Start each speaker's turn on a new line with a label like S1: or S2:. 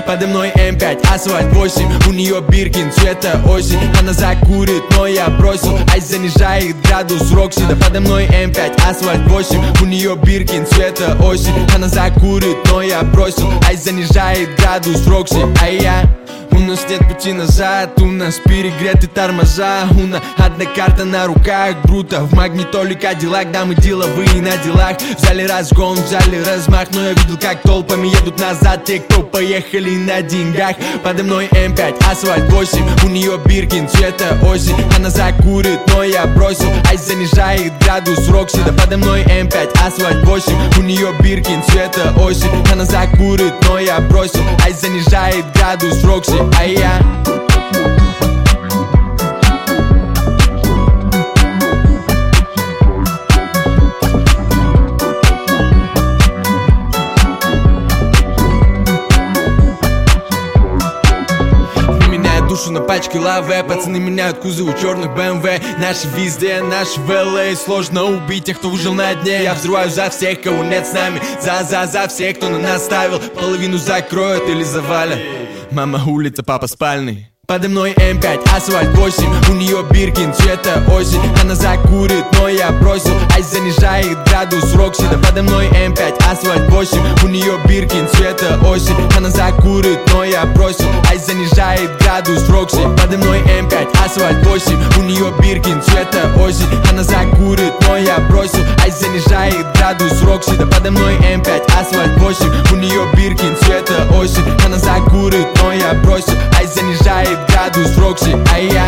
S1: подо мной М5, асфальт 8. У нее Биркин цвета осень. Она закурит, но я бросил. Айс занижает градус Рокси. Да подо мной М5, асфальт 8. У нее Биркин цвета осень. Она закурит, но я бросил. Айс занижает градус Рокси. А я... У нас нет пути назад, у нас перегреты тормоза. У нас одна карта на руках, бруто. В магнитоле Кадиллак, да мы деловые на делах. Взяли разгон, взяли размах. Но я видел, как толпами едут назад те, кто поехали на деньгах. Подо мной М5, асфальт 8. У нее Биркин цвета осень. Она закурит, но я бросил. Айс занижает градус Рокси. Да подо мной М5, асфальт 8. У нее Биркин цвета осень. Она закурит, но я бросил. Айс занижает градус Рокси. А я... Душу на пачке лаве, пацаны меняют кузовы черных BMW. Наши везде, наши в LA. Сложно убить тех, кто выжил на дне. Я взрываю за всех, кого нет с нами. За всех, кто на нас ставил. Половину закроют или завалят. Мама улица, папа спальный. Подо мной М5, асфальт 8. У нее Биркин цвета осень. Она закурит, но я бросил. Айс занижает градус Рокси. Да подо мной М5, асфальт 8. У нее Биркин цвета осень. Она закурит, но я бросил. Айс занижает градус Рокси. Подо мной М5, асфальт 8. У нее Биркин цвета осень. Она закурит, но я бросил. Айс занижает градус Рокси. Да подо мной М5, асфальт 8. У нее Биркин цвета осень. Она закурит, но я бросил. Айс занижает градус Рокси. А я...